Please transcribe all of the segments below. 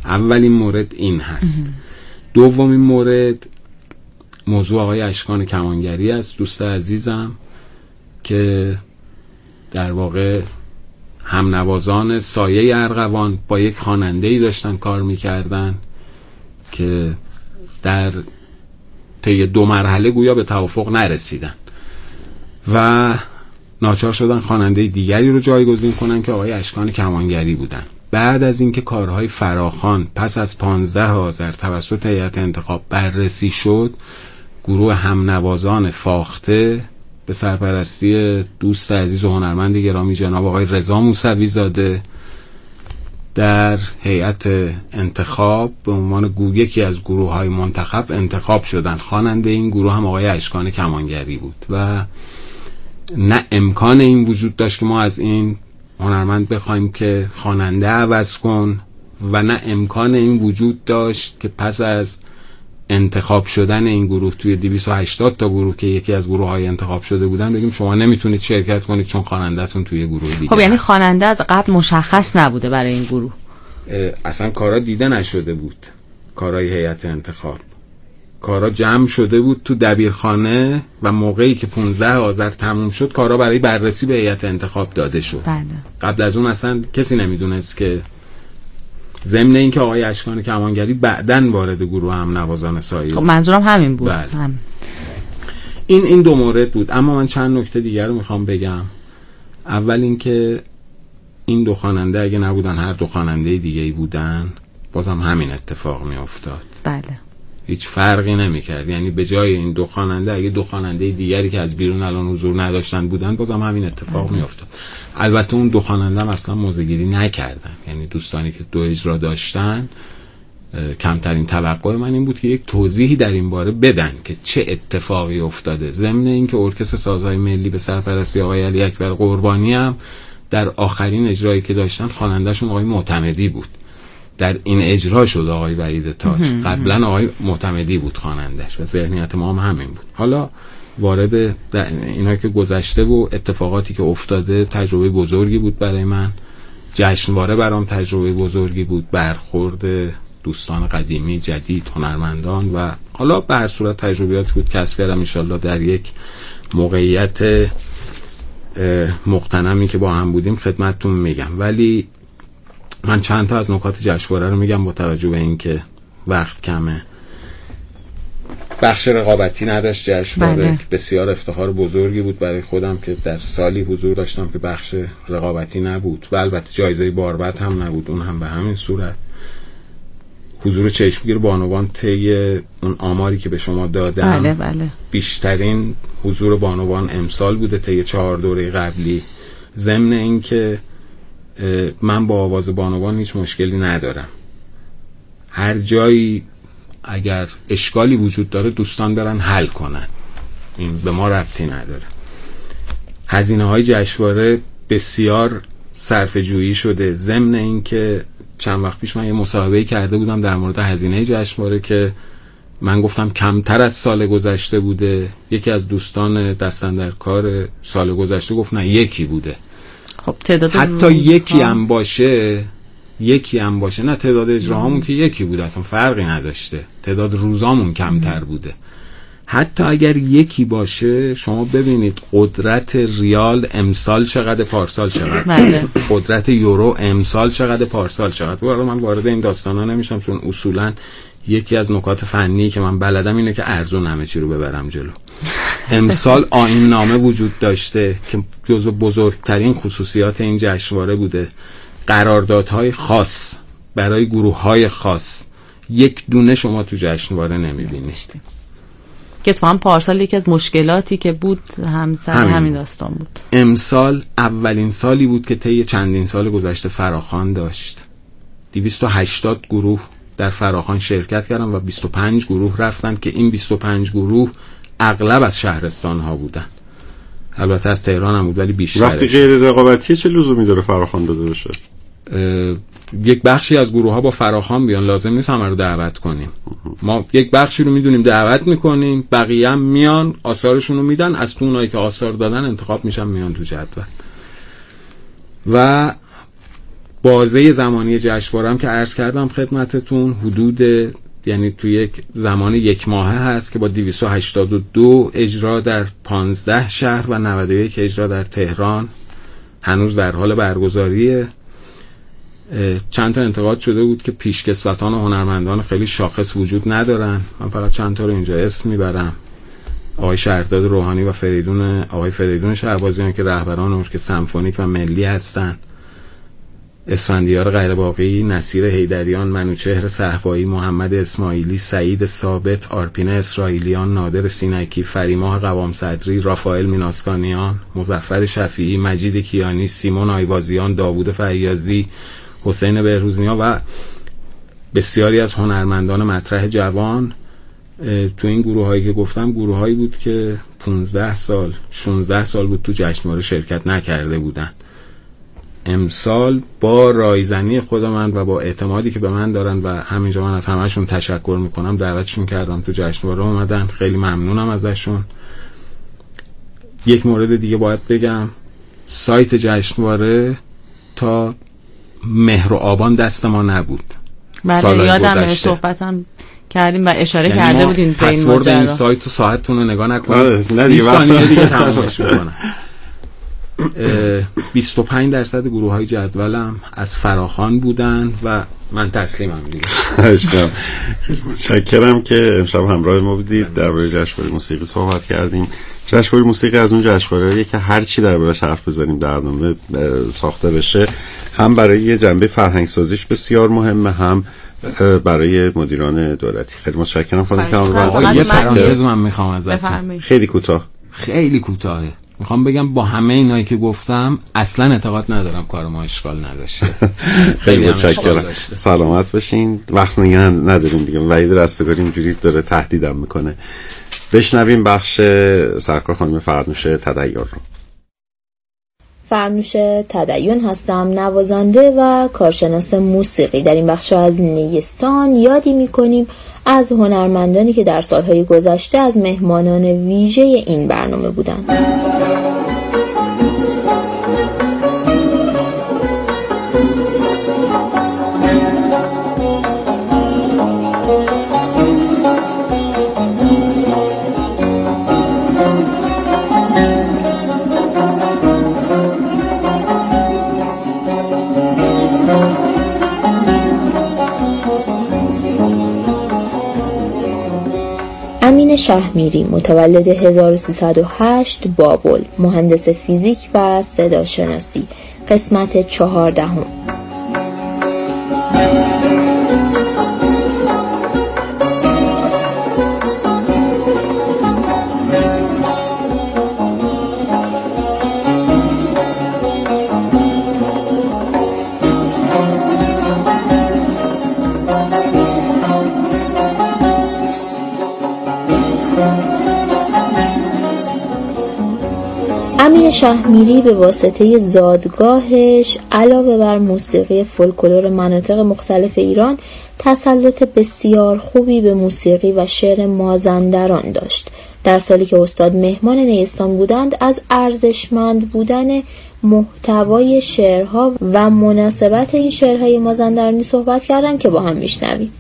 اولین مورد این هست. دومین مورد موضوع آقای اشکان کمانگری است، دوست عزیزم که در واقع هم نوازان سایه ارغوان با یک خواننده‌ای داشتن کار می‌کردن که در طی 2 مرحله گویا به توافق نرسیدن و ناچار شدن خواننده دیگری رو جایگزین کنن که آقای اشکان کمانگری بودن. بعد از اینکه کارهای فراخوان پس از 15 آذر توسط هیئت انتخاب بررسی شد، گروه هم نوازان فاخته به سرپرستی دوست عزیز و هنرمند گرامی جناب آقای رضا موسوی زاده در هیئت انتخاب به عنوان یکی از گروه‌های منتخب انتخاب شدن. خواننده این گروه هم آقای اشکان کمانگری بود و نه امکان این وجود داشت که ما از این هنرمند بخوایم که خواننده عوض کن و نه امکان این وجود داشت که پس از انتخاب شدن این گروه توی 280 تا گروه که یکی از گروه‌های انتخاب شده بودن بگیم شما نمیتونید شرکت کنید چون خواننده‌تون توی گروه دیگه. خب یعنی خواننده از قبل مشخص نبوده برای این گروه؟ اصلا کارا دیده نشده بود. کارای هیئت انتخاب، کارا جمع شده بود تو دبیرخانه و موقعی که 15 آذر تموم شد کارا برای بررسی به هیئت انتخاب داده شد. بله. قبل از اون اصلا کسی نمیدونست که ضمن این که آقای اشکان کمانگری بعداً وارد گروه هم نوازان سایه. خب منظورم همین بود. بله. این 2 مورد بود. اما من چند نکته دیگر رو میخوام بگم. اول این که این 2 خواننده اگه نبودن هر 2 خواننده دیگه‌ای بودن بازم همین اتفاق میافتاد. بله. هیچ فرقی نمیکرد. یعنی به جای این 2 خواننده اگه 2 خواننده دیگری که از بیرون الان حضور نداشتن بودن بازم همین اتفاق میافتاد. البته اون 2 خواننده هم اصلا موزه‌گیری نکردن. یعنی دوستانی که 2 اجرا داشتن کمترین توقع من این بود که یک توضیحی در این باره بدن که چه اتفاقی افتاده. ضمن اینکه ارکستر سازهای ملی به سرپرستی آقای علی اکبر قربانی هم در آخرین اجرایی که داشتن خواننده‌شون آقای معتمدی بود. در این اجرا شد آقای وحید تاج. قبلا آقای معتمدی بود خواننده‌اش و ذهنیت ما هم همین بود. حالا وارد اینا که گذشته و اتفاقاتی که افتاده تجربه بزرگی بود برای من. جشنواره برام تجربه بزرگی بود، برخورد دوستان قدیمی جدید هنرمندان و حالا به هر صورت تجربیاتی بود کسب کردم. ان شاءالله در یک موقعیت مقتنمی که با هم بودیم خدمتتون میگم. ولی من چند تا از نکات جشنواره رو میگم با توجه به اینکه وقت کمه. بخش رقابتی نداشت جشنواره. بله. بسیار افتخار بزرگی بود برای خودم که در سالی حضور داشتم که بخش رقابتی نبود و البته جایزه باربد هم نبود، اون هم به همین صورت. حضور چشمگیر بانوان طی اون آماری که به شما دادم بله. بیشترین حضور بانوان امسال بوده طی 4 دوره قبلی. ضمن این که من با آواز بانوان هیچ مشکلی ندارم. هر جایی اگر اشکالی وجود داره دوستان برن حل کنن، این به ما ربطی نداره. هزینه‌های جشنواره بسیار صرفه‌جویی شده. ضمن این که چند وقت پیش من یه مصاحبه‌ای کرده بودم در مورد هزینه جشنواره که من گفتم کمتر از سال گذشته بوده. یکی از دوستان دستاندرکار سال گذشته گفت نه 1 بوده. خب تعداد حتی 1 هم باشه نه تعداد اجراهامون که 1 بوده اصلا فرقی نداشته. تعداد روزامون کمتر بوده. حتی اگر 1 باشه شما ببینید قدرت ریال امسال چقدر پارسال چقدر، قدرت یورو امسال چقدر پارسال چقدر. من وارد این داستانا نمیشم چون اصولا یکی از نکات فنی که من بلدم اینه که ارزون همه چی رو ببرم جلو. امسال آیین نامه وجود داشته که جزو بزرگترین خصوصیات این جشنواره بوده. قراردادهای خاص برای گروه‌های خاص 1 دونه شما تو جشنواره نمی‌بینید. که تو هم پارسال یکی از مشکلاتی که بود همین داستان بود. امسال اولین سالی بود که طی چندین سال گذشته فراخوان داشت. 280 گروه در فراخوان شرکت کردن و 25 گروه رفتن که این 25 گروه اغلب از شهرستان ها بودن. البته از تهران هم بود ولی بیشترش. وقتی غیر رقابتیه چه لزومی داره فراخوان داده بشه؟ یک بخشی از گروه ها با فراخوان بیان، لازم نیست همه رو دعوت کنیم. ما یک بخشی رو میدونیم دعوت میکنیم، بقیه هم میان آثارشون رو میدن، از تو اونایی که آثار دادن انتخاب میشن میان تو جدول. و بازه زمانی جشنواره‌ام که عرض کردم خدمتتون حدود، یعنی تو یک زمان 1 ماهه هست که با 282 اجرا در 15 شهر و 91 اجرا در تهران هنوز در حال برگزاریه. چند تا انتقاد شده بود که پیشکسوتان و هنرمندان خیلی شاخص وجود ندارن. من فقط چند تا رو اینجا اسم میبرم: آقای شهرداد روحانی و آقای فریدون شهبازیان که رهبران ارکستر سمفونیک و ملی هستن، اسفندیار غیرباقی، نصیر حیدریان، منوچهر صهبایی، محمد اسماعیلی، سعید ثابت، آرپین اسرائیلیان، نادر سینکی، فریماه قوام صدری، رافائل میناسکانیان، مظفر شفیعی، مجید کیانی، سیمون آیوازیان، داوود فیاضی، حسین بهروزنیا و بسیاری از هنرمندان مطرح جوان. تو این گروه هایی که گفتم گروه هایی بود که 15 سال 16 سال بود تو جشنواره شرکت نکرده بودن. امسال با رایزنی خود من و با اعتمادی که به من دارن و همینجا من از همهشون تشکر میکنم، دعوتشون کردم تو جشنواره اومدن، خیلی ممنونم ازشون. یک مورد دیگه باید بگم، سایت جشنواره تا مهر و آبان دست ما نبود. بله یادم صحبتم کردیم و اشاره یعنی کرده بودین به این ماجرا. این سایت تو ساعتتون رو نگاه نکنید، 30 ثانیه دیگه تمامش میکنم. 25% گروه‌های جدولم از فراخوان بودن و من تسلیمم دیگه. خیلی متشکرم که امشب همراه ما بودید. درباره جشنواره موسیقی صحبت کردیم. جشنواره موسیقی از اون جشنواره‌ایه که هر چی درباره‌اش حرف بزنیم برنامه ساخته بشه، هم برای جنبه فرهنگ‌سازیش بسیار مهمه، هم برای مدیران دولتی. خیلی متشکرم خانم کمال‌بهار. یه پرانتز من میخوام ازتون، خیلی کوتاه، خیلی کوتاهه. میخوام بگم با همه اینایی که گفتم اصلا اعتقاد ندارم کار ما اشکال نداشته. خیلی متشکرم. سلامت باشین. وقت نگه نداریم دیگه. وحید رستگاری اینجوری داره تهدیدم میکنه. بشنویم بخش سرکار خانم فرنوش تدین رو. فرنوش تدین هستم، نوازنده و کارشناس موسیقی. در این بخش از نیستان یادی میکنیم از هنرمندانی که در سالهای گذشته از مهمانان ویژه این برنامه بودند. امین شهمیری، متولد 1308، بابل، مهندس فیزیک و صداشناسی، قسمت 14. امین شهمیری به واسطه زادگاهش علاوه بر موسیقی فولکلور مناطق مختلف ایران تسلط بسیار خوبی به موسیقی و شعر مازندران داشت. در سالی که استاد مهمان نیستان بودند از ارزشمند بودن محتوای شعرها و مناسبت این شعرهای مازندرانی صحبت کردن که با هم میشنویم.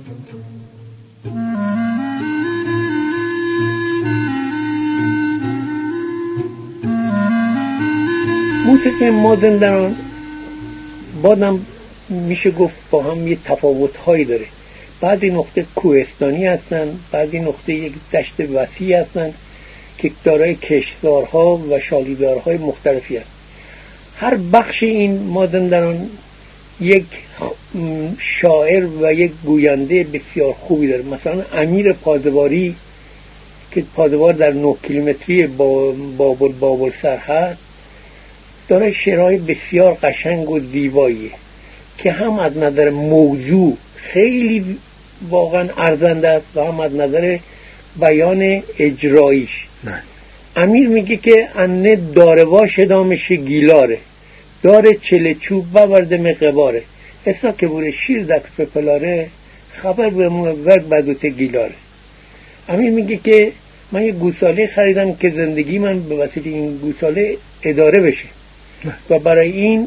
موسیقی مازندران بادم میشه گفت با هم یه تفاوت‌هایی داره. بعضی نقطه کوهستانی هستن، بعضی نقطه یک دشت وسیع هستن که دارای کشتزارها و شالیدارهای مختلفی هست. هر بخش این مازندران یک شاعر و یک گوینده بسیار خوبی داره. مثلا امیر پادواری که پادوار در 9 کیلومتری بابل سر هست، داره شعرهای بسیار قشنگ و زیباییه که هم از نظر موضوع خیلی واقعا ارزنده است و هم از نظر بیان اجراییش. امیر میگه که انه داروا شدامش گیلاره، داره چله چوب بورده مقباره، اصلا که بوره شیر دک پلاره، خبر بمونه ورد بدوت گیلاره. امیر میگه که من یه گوساله خریدم که زندگی من به وسیله این گوساله اداره بشه و برای این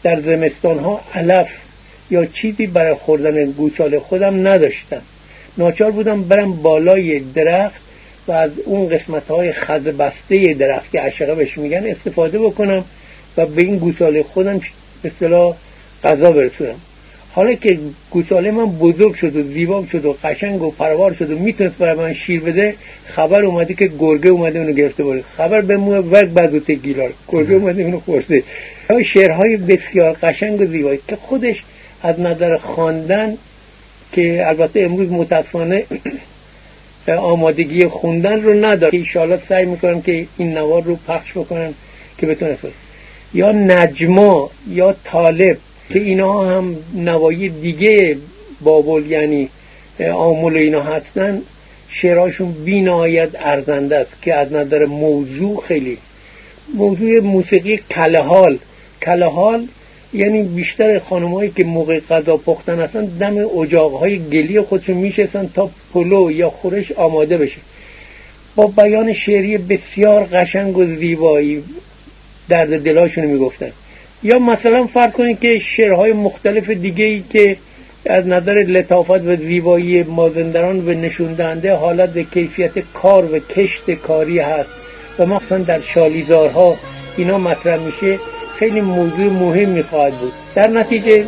در زمستان ها علف یا چیزی برای خوردن گوساله خودم نداشتم. ناچار بودم برم بالای درخت و از اون قسمت های خز بسته درخت که عشقه بهش میگن استفاده بکنم و به این گوساله خودم به اصطلاح غذا برسونم. حالا که گوساله من بزرگ شد و زیبا شد و قشنگ و پروار شد و میتونست برای من شیر بده، خبر اومده که گرگه اومده اونو گرفته بره. خبر به مو ورگ بدوت گیلار، گرگه اومده اونو خورده. شعرهای بسیار قشنگ و زیبایی که خودش از نظر خواندن، که البته امروز متاسفانه آمادگی خوندن رو نداره، که انشاءالله سعی میکنم که این نوار رو پخش بکنم که بتونه استفاده، یا نجما یا طالب که اینا هم نوایی دیگه بابل یعنی آمل اینا هستن، شعرهاشون بی‌نهایت ارزنده است که از نظر موضوع خیلی موضوع موسیقی کله حال یعنی بیشتر خانم‌هایی که موقع غذا پختن هستن دم اجاق‌های گلی خودشون میشستن تا پلو یا خورش آماده بشه، با بیان شعری بسیار قشنگ و زیبایی درد دلاشون میگفتن. یا مثلا فرض کنید که شعرهای مختلف دیگه‌ای که از نظر لطافت و زیبایی مازندران و نشون دهنده حالت و کیفیت کار و کشت کاری هست و مخصوصا در شالیزارها اینا مطرح میشه، خیلی موضوع مهمی خواهد بود. در نتیجه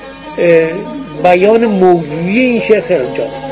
بیان موضوعی این شعر خیلی جالب.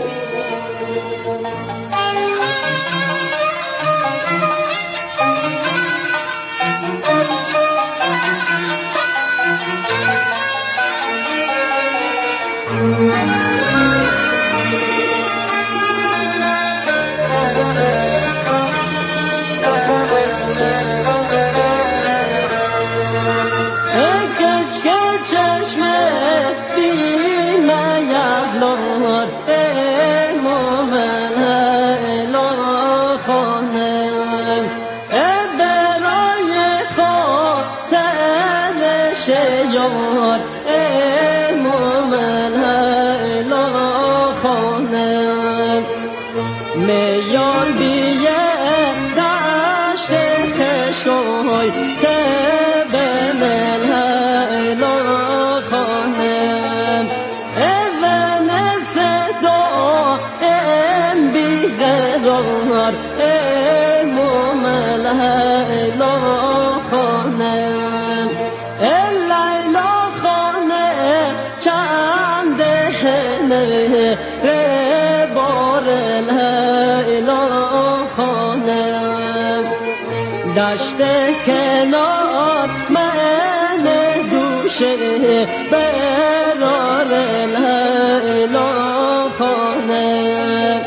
دشت کنار من دوشه برار لیلا خانه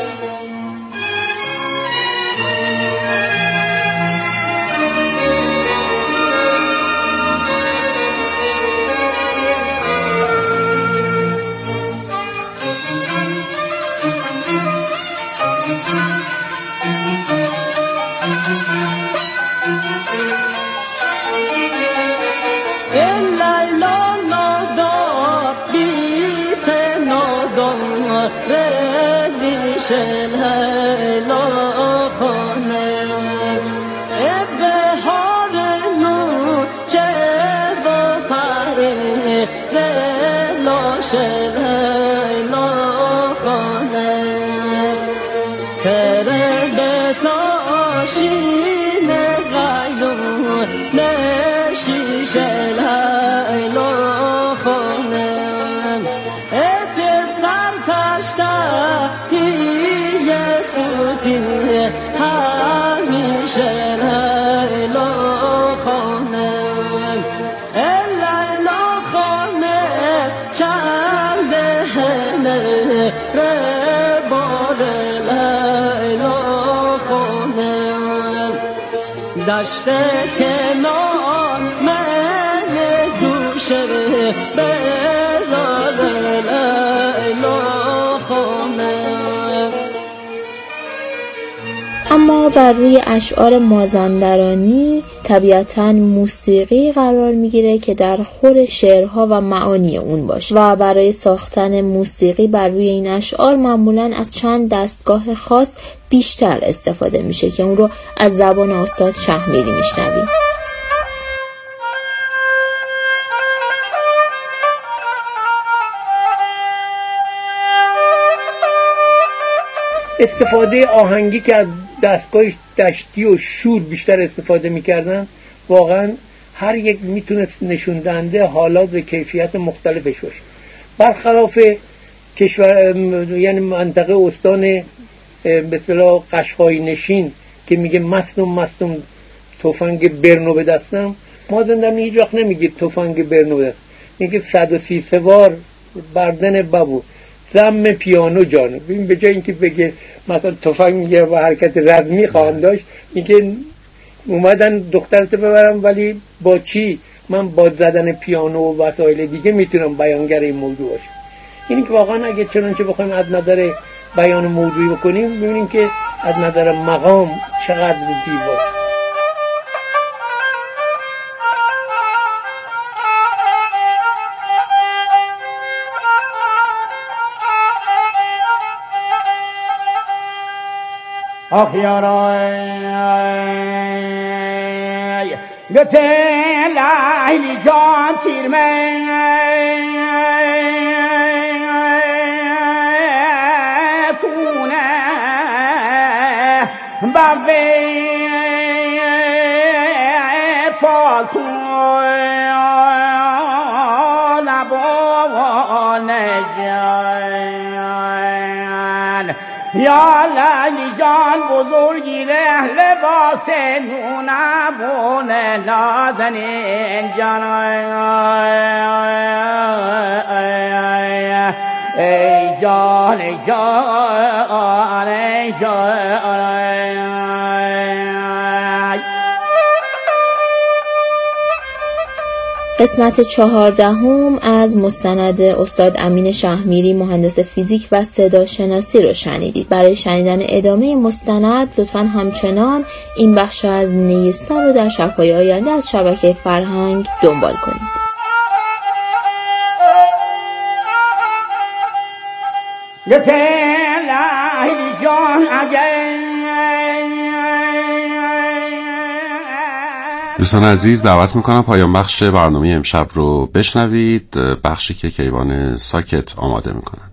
دشت کنار من دوشه برار لیلا خانه. اما بر روی اشعار مازندرانی طبیعتاً موسیقی قرار میگیره که در خور شعرها و معانی اون باشه و برای ساختن موسیقی بر روی این اشعار معمولاً از چند دستگاه خاص بیشتر استفاده میشه که اون رو از زبان استاد شهمیری میشنویم. استفاده آهنگی که از دستگاه دشتی و شور بیشتر استفاده میکردن، واقعا هر یک میتونست نشون دهنده حالات و کیفیت مختلفش باشه. برخلاف کشور یعنی منطقه استان به اصطلاح قشقایی نشین که میگه مستم تفنگ برنو به دستم، مازندران هیچ وقت نمیگه تفنگ برنو به دست، میگه 133 وار بردن بابو زم پیانو جانو. ببین به جای اینکه بگه مثلا تفنگ میگه و حرکت رزمی خواهم داشت، میگه اومدن دخترتو ببرم ولی با چی؟ من با زدن پیانو و وسایل دیگه میتونم بیانگر این موضوع باشم. اینی که واقعا اگه چنانچه بخوایم از نظر بیان موضوعی بکنیم، ببینیم که از نظر مقام چقدر زیباست. آخ یارای گته لیلی جان تیرمه کونه بوه پاکون لبانه جان یا لیلی جان بزرگی ره لباس نونمون نازنین جان ای جان ای جان ای جان. قسمت 14 از مستند استاد امین شهمیری مهندس فیزیک و صدا شناسی رو شنیدید. برای شنیدن ادامه مستند لطفاً همچنان این بخش از نیستان رو در شب‌های آینده از شبکه فرهنگ دنبال کنید. دوستان عزیز، دعوت میکنم پایان بخش برنامه امشب رو بشنوید، بخشی که کیوان ساکت آماده میکنن.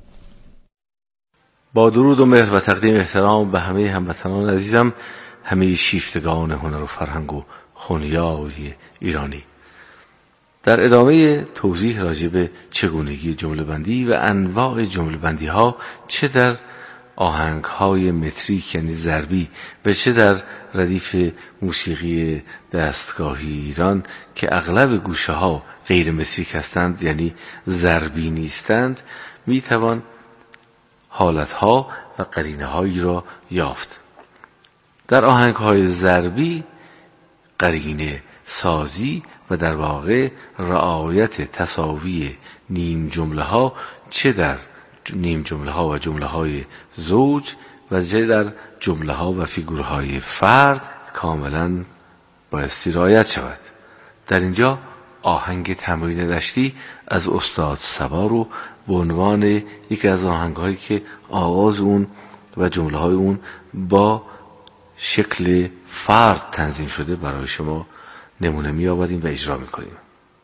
با درود و مهر و تقدیم احترام به همه هموطنان عزیزم، همه شیفتگان هنر و فرهنگ و خونیای ایرانی. در ادامه توضیح راجع به چگونگی جمله بندی و انواع جمله بندی ها، چه در آهنگ های متریک یعنی ضربی و چه در ردیف موسیقی دستگاهی ایران که اغلب گوشه ها غیر متریک هستند یعنی ضربی نیستند، می توان حالت ها و قرینه هایی را یافت. در آهنگ های ضربی قرینه سازی و در واقع رعایت تساوی نیم جمله ها، چه در نیم جمله ها و جمله های زوج و چه در جمله ها و فیگورهای فرد، کاملا بایستی رعایت شود. در اینجا آهنگ تمرین دشتی از استاد صبا رو به عنوان یکی از آهنگ هایی که آغاز اون و جمله های اون با شکل فرد تنظیم شده برای شما نمونه می آوریم و اجرا می کنیم.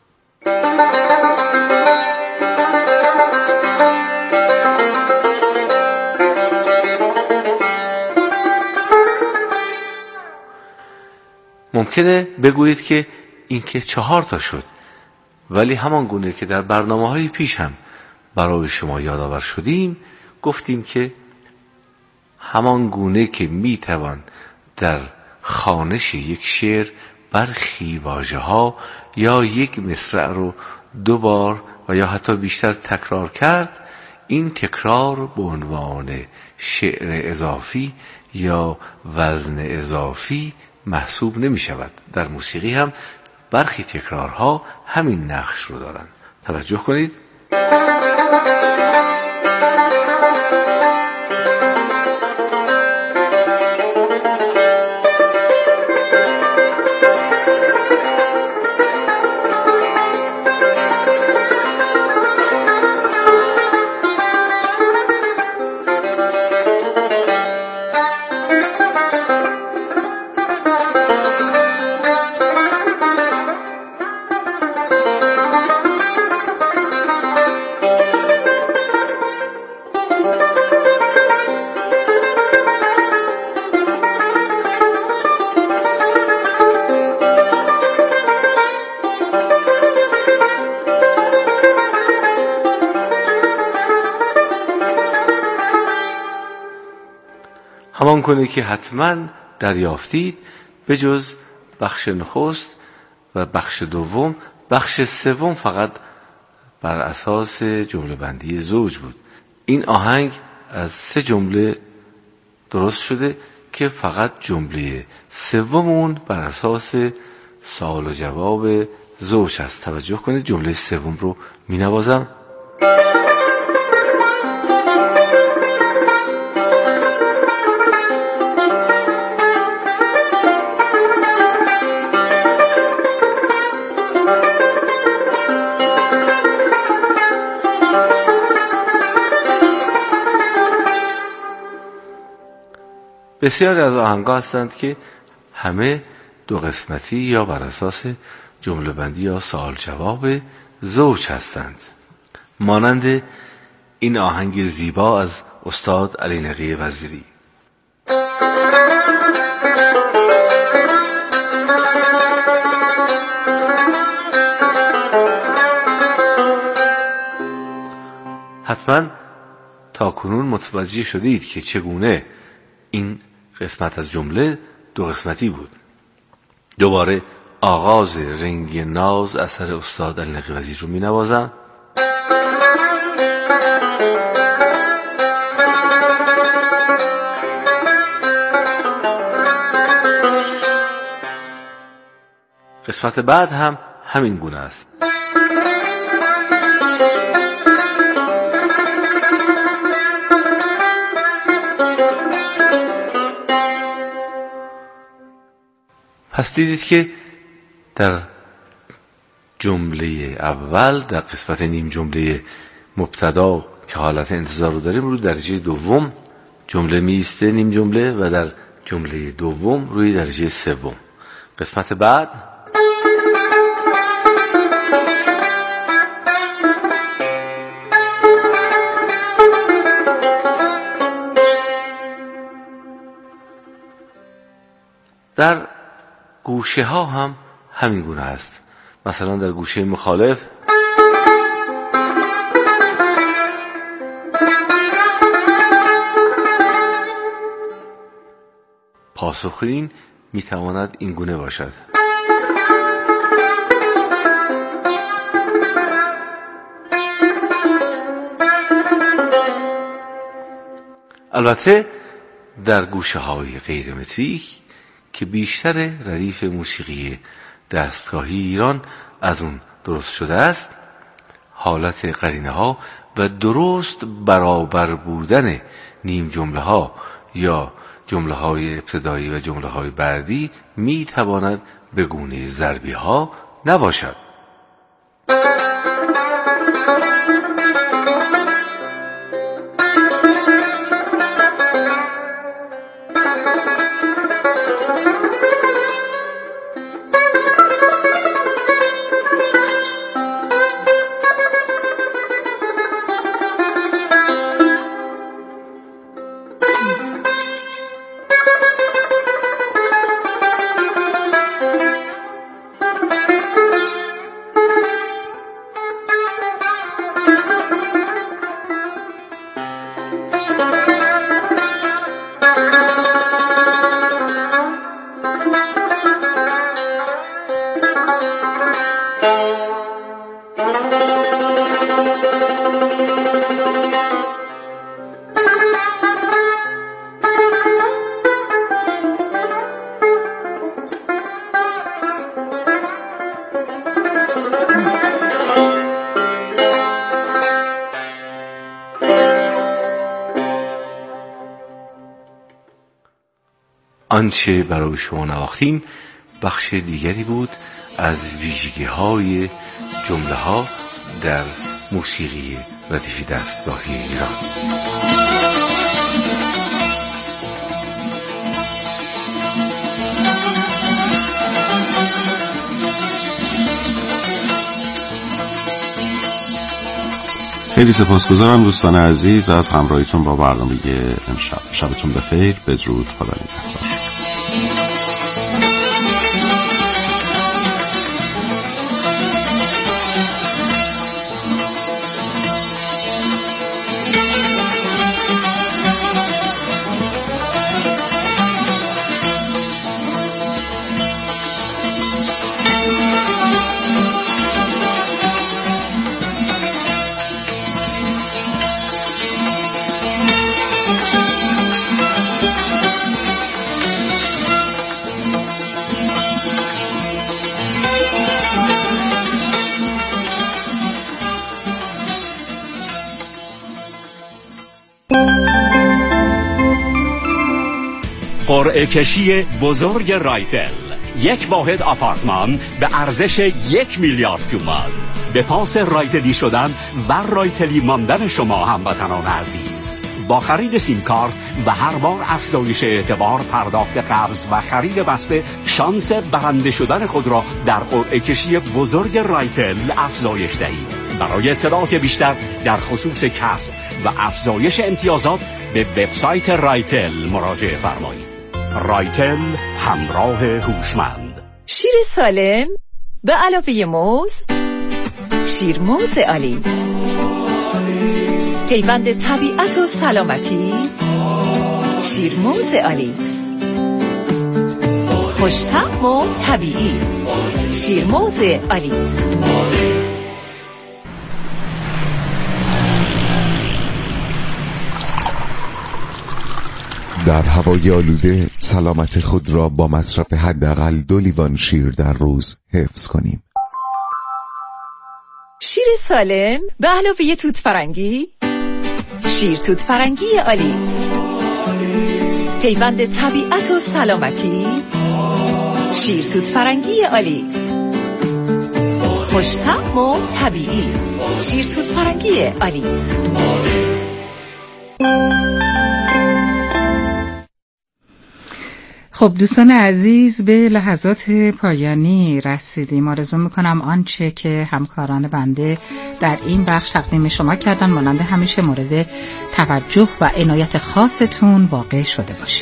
ممکنه بگویید که این که 4 تا شد، ولی همان گونه که در برنامه‌های پیش هم برای شما یادآور شدیم، گفتیم که همان گونه که میتوان در خوانش یک شعر برخی واژه‌ها یا یک مصرع رو 2 بار و یا حتی بیشتر تکرار کرد، این تکرار به عنوان شعر اضافی یا وزن اضافی محسوب نمی شود. در موسیقی هم برخی تکرارها همین نقش رو دارن. توجه کنید. همان کنه که حتما دریافتید به جز بخش نخست و بخش دوم. بخش سوم فقط بر اساس جمله بندی زوج بود. این آهنگ از 3 جمله درست شده که فقط جمله سوم اون بر اساس سوال و جواب زوج هست. توجه کنید جمله سوم رو می نوازم. بسیاری از آهنگ‌ها هستند که همه 2 قسمتی یا بر اساس جمله بندی یا سوال جواب زوج هستند. مانند این آهنگ زیبا از استاد علی نقی وزیری. حتما تا کنون متوجه شدید که چگونه این قسمت از جمله 2 قسمتی بود. دوباره آغاز رنگی ناز اثر استاد علی نقی وزیری رو می نوازم. قسمت بعد هم همین گونه است. پس دیدید که در جمله اول، در قسمت نیم جمله مبتدا که حالت انتظار رو داریم، روی درجه دوم جمله میسته نیم جمله و در جمله دوم روی درجه سوم. قسمت بعد در گوشه ها هم همین گونه است. مثلا در گوشه مخالف پاسخ این میتواند این گونه باشد. البته در گوشه های غیر متریک که بیشتر ردیف موسیقی دستگاهی ایران از اون درست شده است، حالت قرینه ها و درست برابر بودن نیم جمله ها یا جمله های ابتدایی و جمله های بعدی می تواند به گونه ضربی ها نباشد. آنچه برای شما نواختیم بخش دیگری بود از ویژگی های جمله ها در موسیقی ردیف دستگاهی ایران. خیلی سپاسگزارم دوستان عزیز از همراهیتون با برنامه امشب. شبتون بخیر، بدرود، خدا نگهدار. قرعه کشی بزرگ رایتل، یک واحد آپارتمان به ارزش 1 میلیارد تومان. به پاس رایتلی شدن و رایتلی ماندن شما هموطنان عزیز، با خرید سیم کارت و هر بار افزایش اعتبار، پرداخت قبض و خرید بسته، شانس برنده شدن خود را در قرعه کشی بزرگ رایتل افزایش دهید. برای اطلاعات بیشتر در خصوص کسب و افزایش امتیازات به وبسایت رایتل مراجعه فرمایید. رایتل، همراه هوشمند. شیر سالم به علاوه موز، شیرموز آلیس، پیوند طبیعت و سلامتی. شیرموز آلیس، خوش‌طعم و طبیعی. شیرموز آلیس. در هوای آلوده سلامت خود را با مصرف حداقل 2 لیوان شیر در روز حفظ کنیم. شیر سالم به علاوه توت فرنگی، شیر توت فرنگی آلیس، پیوند طبیعت و سلامتی. شیر توت فرنگی آلیس، خوش‌طعم و طبیعی. شیر توت فرنگی آلیس. خب دوستان عزیز، به لحظات پایانی رسیدیم. آرزو میکنم آنچه که همکاران بنده در این بخش تقدیم شما کردن مانند همیشه مورد توجه و عنایت خاصتون واقع شده باشه.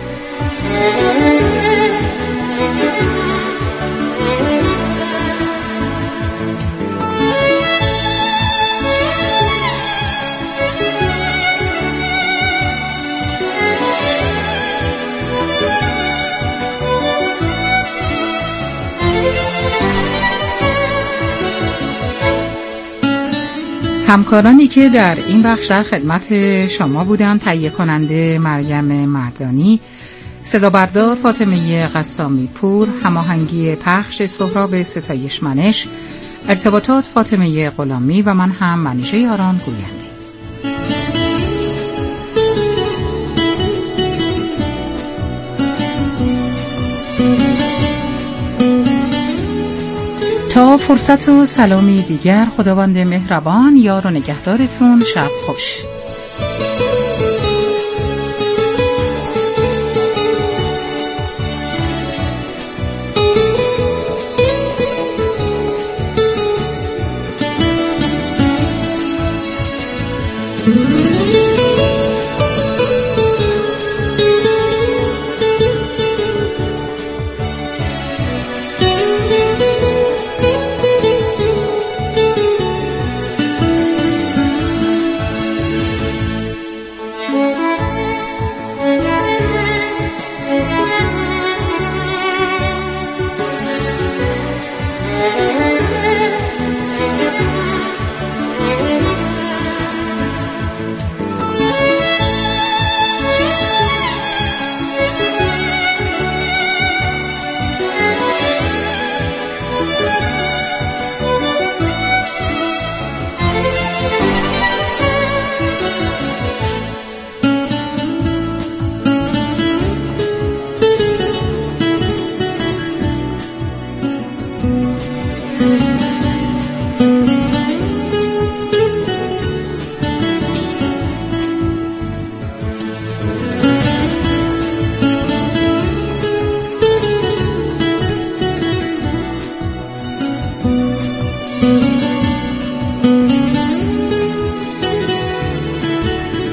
همکارانی که در این بخش در خدمت شما بودند: تهیه کننده مریم مردانی، صدا بردار فاطمه قسامی پور، هماهنگی پخش سهراب ستایش منش، ارتباطات فاطمه غلامی و من هم منیژه یاران گوینده. تا فرصت و سلامی دیگر، خداوند مهربان یار و نگهدارتون. شب خوش.